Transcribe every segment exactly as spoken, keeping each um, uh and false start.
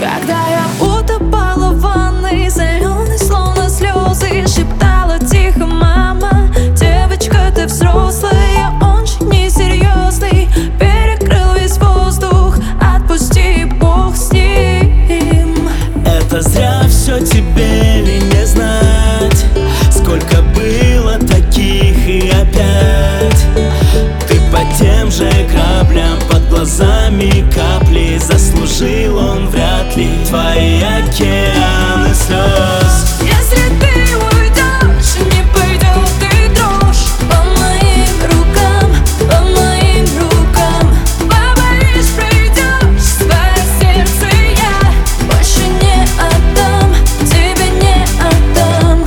Когда я утопала в ванной, соленой, словно слезы, шептала тихо: мама, девочка, ты взрослая, он же несерьезный. Перекрыл весь воздух, отпусти, Бог с ним. Это зря все тебе ли не знать, сколько было таких и опять ты по тем же граблям, под глазами капли. Заслужил он вряд ли твои океаны слез. Если ты уйдешь, не пойдет и дрожь по моим рукам, по моим рукам. Побоишь, придешь, свое сердце я больше не отдам, тебе не отдам.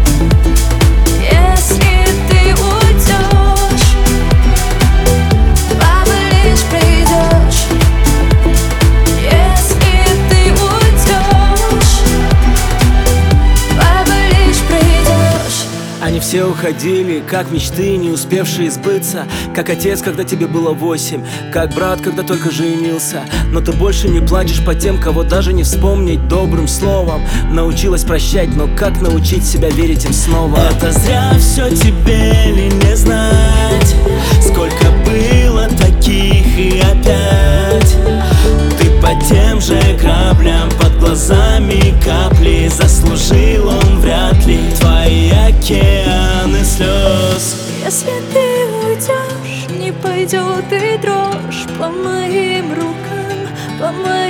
Если ты уйдешь, побоишь, придешь. Если ты уйдешь, побоишь, придешь. Они все уходили, как мечты, не успевшие сбыться. Как отец, когда тебе было восемь, как брат, когда только женился. Но ты больше не плачешь по тем, кого даже не вспомнить добрым словом. Научилась прощать, но как научить себя верить им снова? Это зря все тебе ли не знать, сколько было таких и опять ты по тем же граблям, под глазами капли. Заслужил он вряд ли твои океаны слез. Если ты уйдешь, не пойдет и дрожь по моим рукам, по моим